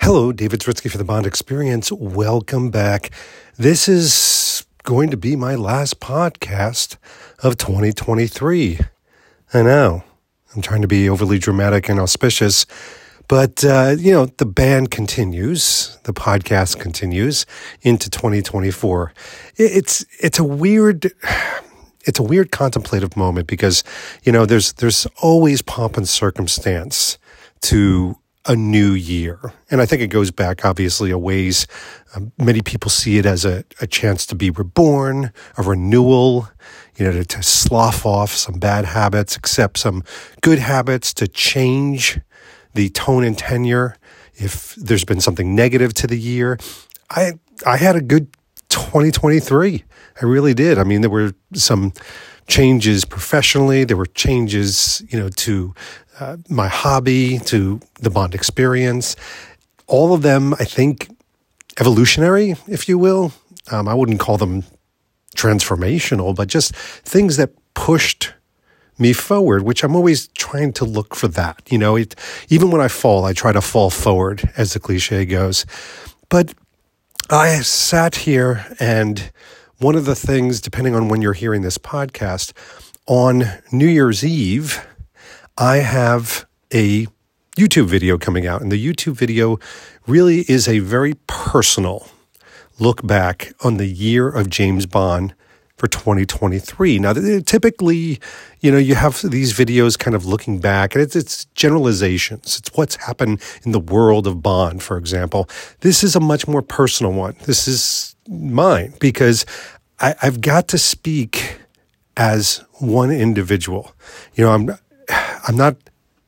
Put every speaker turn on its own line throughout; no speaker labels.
Hello, David Zritsky for the Bond Experience. Welcome back. This is going to be my last podcast of 2023. I know, I'm trying to be overly dramatic and auspicious, but, the band continues, the podcast continues into 2024. It's a weird contemplative moment because, there's always pomp and circumstance to a new year. And I think it goes back, obviously, a ways. Many people see it as a chance to be reborn, a renewal, to slough off some bad habits, accept some good habits, to change the tone and tenure if there's been something negative to the year. I had a good 2023. I really did. I mean, there were some changes professionally. There were changes, to my hobby, to the Bond experience. All of them, I think, evolutionary, if you will. I wouldn't call them transformational, but just things that pushed me forward, which I'm always trying to look for that. Even when I fall, I try to fall forward, as the cliche goes. But I sat here, and one of the things, depending on when you're hearing this podcast, on New Year's Eve, I have a YouTube video coming out, and the YouTube video really is a very personal look back on the year of James Bond for 2023. Now, typically, you have these videos kind of looking back, and it's generalizations. It's what's happened in the world of Bond, for example. This is a much more personal one. This is mine because I've got to speak as one individual. I'm not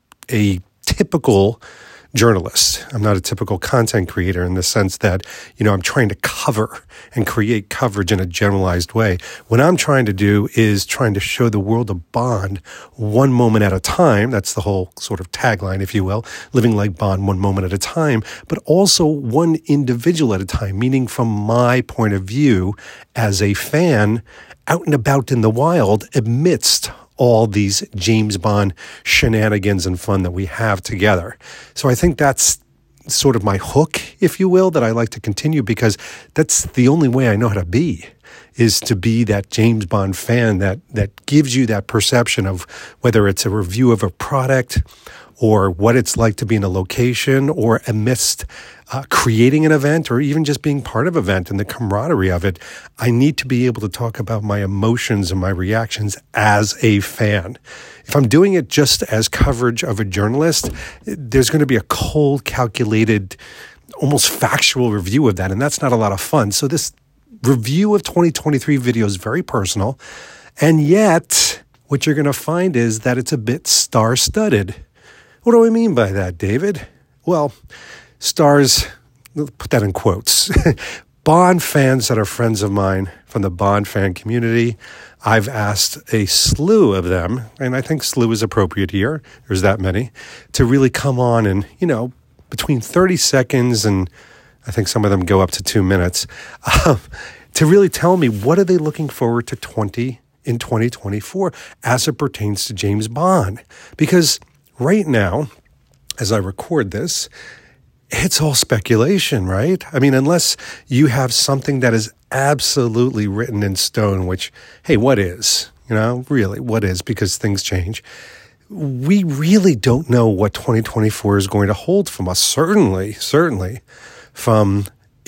a typical journalist. I'm not a typical content creator in the sense that, I'm trying to cover and create coverage in a generalized way. What I'm trying to do is trying to show the world of Bond one moment at a time. That's the whole sort of tagline, if you will, living like Bond one moment at a time, but also one individual at a time, meaning from my point of view as a fan out and about in the wild amidst all these James Bond shenanigans and fun that we have together. So I think that's sort of my hook, if you will, that I like to continue because that's the only way I know how to be, is to be that James Bond fan that gives you that perception of whether it's a review of a product or what it's like to be in a location or amidst creating an event or even just being part of an event and the camaraderie of it. I need to be able to talk about my emotions and my reactions as a fan. If I'm doing it just as coverage of a journalist, there's going to be a cold, calculated, almost factual review of that, and that's not a lot of fun. So this review of 2023 video is very personal, and yet what you're going to find is that it's a bit star-studded. What do I mean by that, David? Well, stars, put that in quotes. Bond fans that are friends of mine from the Bond fan community, I've asked a slew of them, and I think slew is appropriate here, there's that many, to really come on and, between 30 seconds and I think some of them go up to 2 minutes, to really tell me what are they looking forward to in 2024 as it pertains to James Bond. Because right now, as I record this, it's all speculation, right? I mean, unless you have something that is absolutely written in stone, which, hey, what is? Really, what is? Because things change. We really don't know what 2024 is going to hold from us. Certainly from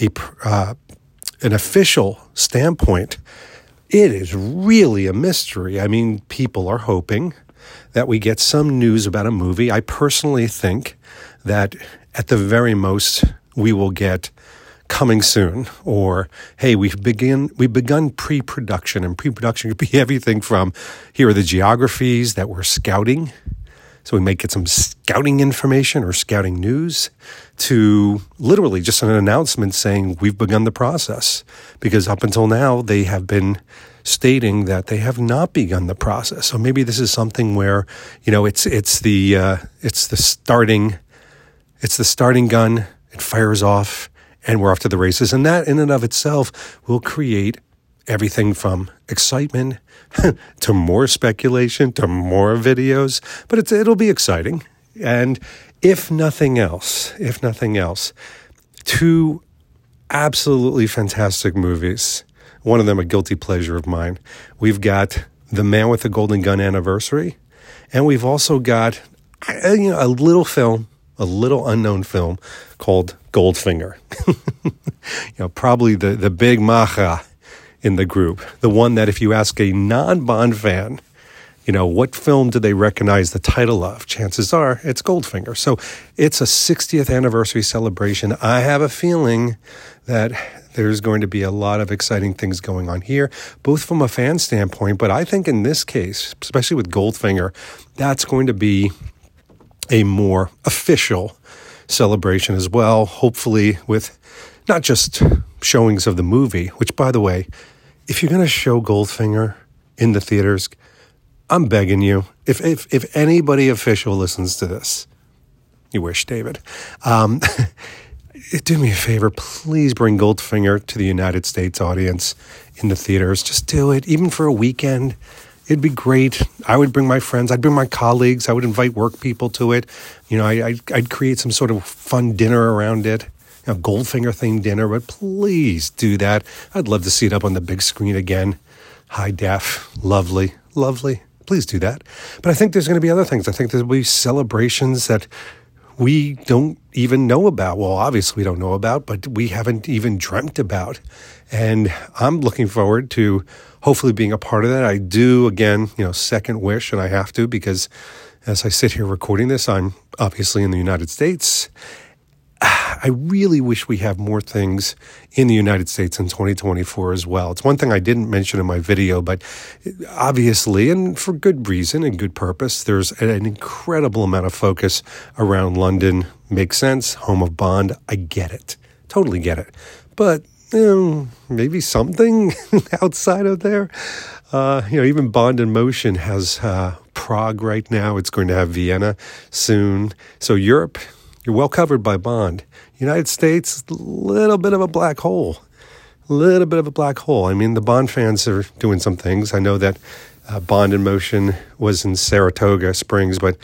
an official standpoint, it is really a mystery. I mean, people are hoping that we get some news about a movie. I personally think that at the very most we will get coming soon, or hey, we've begun pre-production, and pre-production could be everything from here are the geographies that we're scouting. So we might get some scouting information or scouting news to literally just an announcement saying we've begun the process, because up until now they have been stating that they have not begun the process. So maybe this is something where, it's the starting gun, it fires off, and we're off to the races. And that in and of itself will create everything from excitement to more speculation to more videos. But it'll be exciting. And if nothing else, two absolutely fantastic movies. One of them a guilty pleasure of mine. We've got The Man with the Golden Gun Anniversary, and we've also got a little film, a little unknown film called Goldfinger. Probably the big macha in the group. The one that if you ask a non-Bond fan, what film do they recognize the title of? Chances are it's Goldfinger. So it's a 60th anniversary celebration. I have a feeling that there's going to be a lot of exciting things going on here, both from a fan standpoint, but I think in this case, especially with Goldfinger, that's going to be a more official celebration as well, hopefully with not just showings of the movie, which, by the way, if you're going to show Goldfinger in the theaters, I'm begging you, if anybody official listens to this, you wish, David, do me a favor, please bring Goldfinger to the United States audience in the theaters. Just do it, even for a weekend. It'd be great. I would bring my friends. I'd bring my colleagues. I would invite work people to it. I'd create some sort of fun dinner around it, a Goldfinger-themed dinner, but please do that. I'd love to see it up on the big screen again. High def, lovely. Please do that. But I think there's going to be other things. I think there'll be celebrations that we don't even know about. Well, obviously we don't know about, but we haven't even dreamt about. And I'm looking forward to hopefully being a part of that. I do, again, second wish, and I have to, because as I sit here recording this, I'm obviously in the United States. I really wish we have more things in the United States in 2024 as well. It's one thing I didn't mention in my video, but obviously, and for good reason and good purpose, there's an incredible amount of focus around London. Makes sense. Home of Bond. I get it. Totally get it. But maybe something outside of there. Even Bond in Motion has Prague right now. It's going to have Vienna soon. So Europe, you're well covered by Bond. United States, a little bit of a black hole. I mean, the Bond fans are doing some things. I know that Bond in Motion was in Saratoga Springs, but,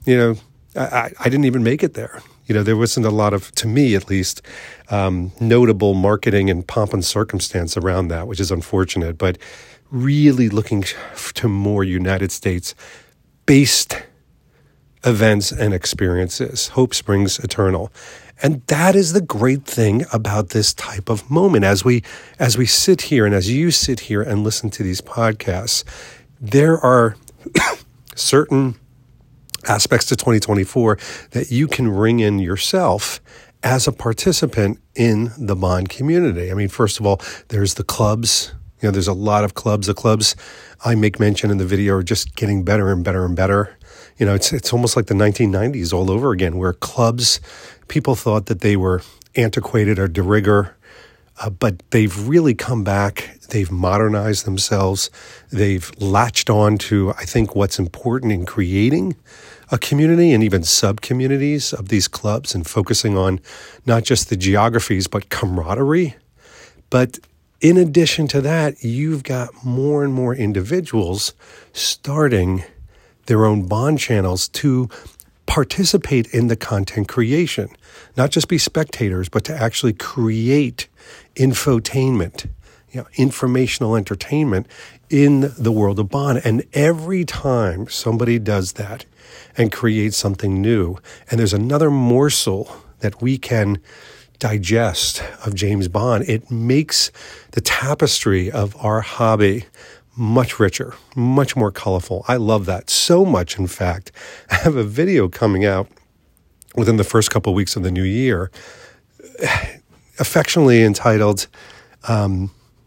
I didn't even make it there. There wasn't a lot of, to me at least, notable marketing and pomp and circumstance around that, which is unfortunate. But really looking to more United States-based events and experiences. Hope springs eternal. And that is the great thing about this type of moment. As we sit here and as you sit here and listen to these podcasts, there are certain aspects to 2024 that you can ring in yourself as a participant in the Bond community. I mean, first of all, there's the clubs. There's a lot of clubs. The clubs I make mention in the video are just getting better and better and better. It's almost like the 1990s all over again, where clubs, people thought that they were antiquated or de rigueur, but they've really come back. They've modernized themselves. They've latched on to, I think, what's important in creating a community and even sub-communities of these clubs and focusing on not just the geographies, but camaraderie. But in addition to that, you've got more and more individuals starting their own Bond channels to participate in the content creation, not just be spectators, but to actually create infotainment, informational entertainment in the world of Bond. And every time somebody does that and creates something new, and there's another morsel that we can digest of James Bond, it makes the tapestry of our hobby much richer, much more colorful. I love that so much. In fact, I have a video coming out within the first couple of weeks of the new year, affectionately entitled, The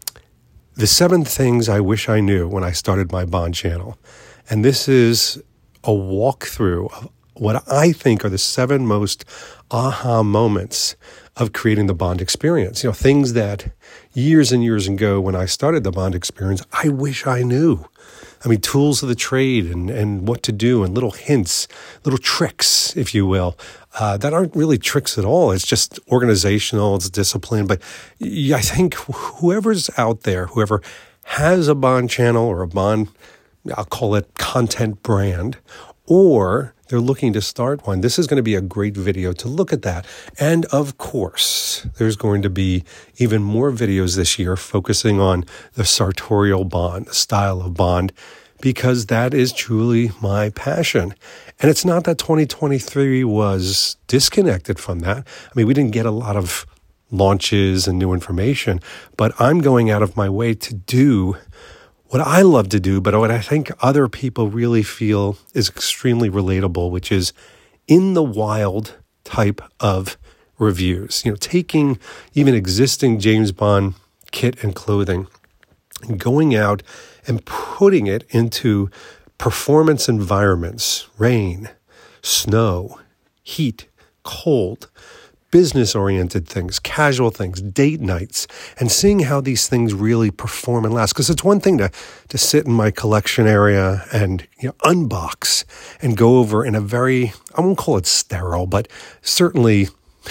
7 Things I Wish I Knew When I Started My Bond Channel. And this is a walkthrough of what I think are the 7 most aha moments of creating the Bond experience. Things that years and years ago when I started the Bond experience, I wish I knew. I mean, tools of the trade and what to do and little hints, little tricks, if you will, that aren't really tricks at all. It's just organizational, it's discipline. But I think whoever's out there, whoever has a Bond channel or a Bond, I'll call it content brand, or they're looking to start one, this is going to be a great video to look at that. And of course, there's going to be even more videos this year focusing on the sartorial bond, the style of bond, because that is truly my passion. And it's not that 2023 was disconnected from that. I mean, we didn't get a lot of launches and new information, but I'm going out of my way to do what I love to do, but what I think other people really feel is extremely relatable, which is in the wild type of reviews. Taking even existing James Bond kit and clothing and going out and putting it into performance environments, rain, snow, heat, cold, business-oriented things, casual things, date nights, and seeing how these things really perform and last. Because it's one thing to sit in my collection area and unbox and go over in a very, I won't call it sterile, but certainly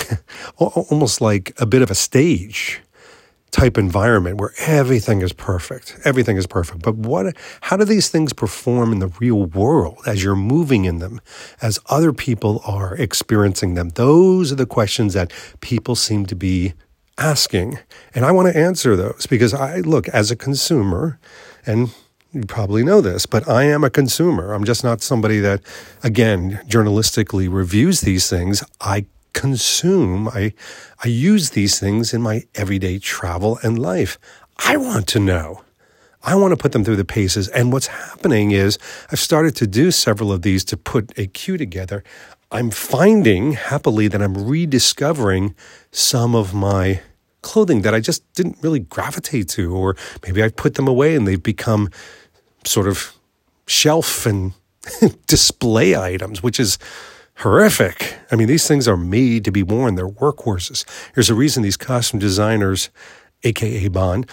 almost like a bit of a stage type environment where everything is perfect. Everything is perfect. But how do these things perform in the real world as you're moving in them, as other people are experiencing them? Those are the questions that people seem to be asking. And I want to answer those because as a consumer, and you probably know this, but I am a consumer. I'm just not somebody that, again, journalistically reviews these things. I consume, I use these things in my everyday travel and life. I want to know. I want to put them through the paces. And what's happening is I've started to do several of these to put a queue together. I'm finding happily that I'm rediscovering some of my clothing that I just didn't really gravitate to, or maybe I put them away and they've become sort of shelf and display items, which is horrific. I mean, these things are made to be worn. They're workhorses. There's a reason these costume designers, aka Bond,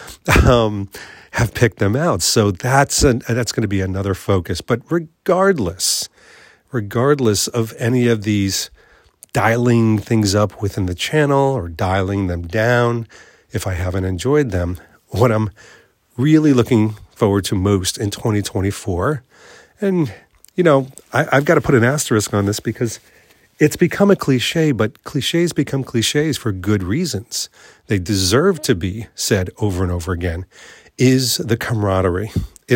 have picked them out. So that's going to be another focus. But regardless of any of these dialing things up within the channel or dialing them down, if I haven't enjoyed them, what I'm really looking forward to most in 2024, and I've got to put an asterisk on this because it's become a cliche, but cliches become cliches for good reasons. They deserve to be said over and over again, is the camaraderie.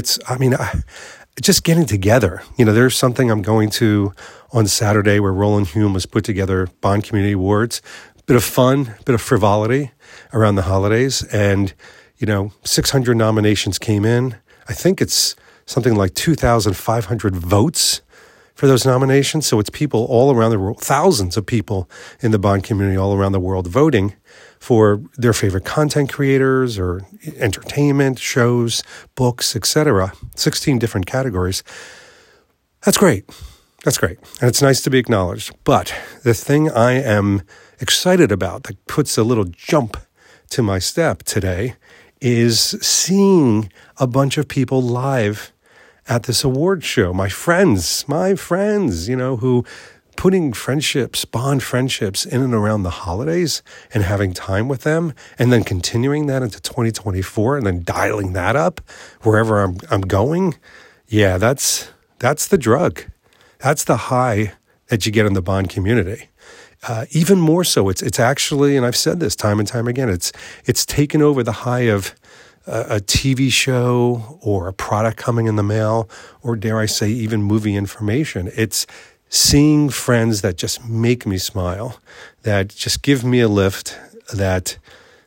Just getting together. There's something I'm going to on Saturday where Roland Hume has put together Bond Community Awards. Bit of fun, bit of frivolity around the holidays. And, 600 nominations came in. I think it's something like 2,500 votes for those nominations. So it's people all around the world, thousands of people in the Bond community all around the world voting for their favorite content creators or entertainment, shows, books, etc. 16 different categories. That's great. That's great. And it's nice to be acknowledged. But the thing I am excited about that puts a little jump to my step today is seeing a bunch of people live at this award show. My friends, who putting friendships, Bond friendships in and around the holidays and having time with them and then continuing that into 2024 and then dialing that up wherever I'm going. Yeah, that's the drug. That's the high that you get in the Bond community. Even more so, it's actually, and I've said this time and time again, it's taken over the high of a TV show or a product coming in the mail, or dare I say, even movie information. It's seeing friends that just make me smile, that just give me a lift, that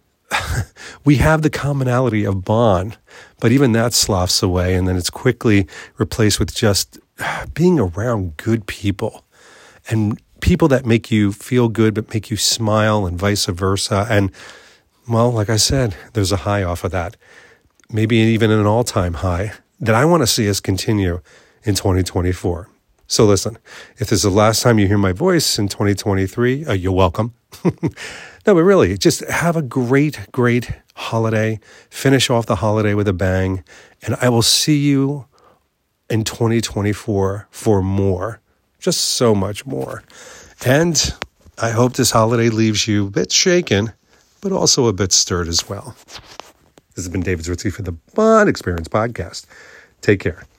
we have the commonality of Bond, but even that sloughs away, and then it's quickly replaced with just being around good people and people that make you feel good but make you smile and vice versa. And, well, like I said, there's a high off of that, maybe even an all-time high that I want to see us continue in 2024. So listen, if this is the last time you hear my voice in 2023, you're welcome. No, but really, just have a great, great holiday. Finish off the holiday with a bang. And I will see you in 2024 for more, just so much more. And I hope this holiday leaves you a bit shaken, but also a bit stirred as well. This has been David Zwirtzy for the Bond Experience Podcast. Take care.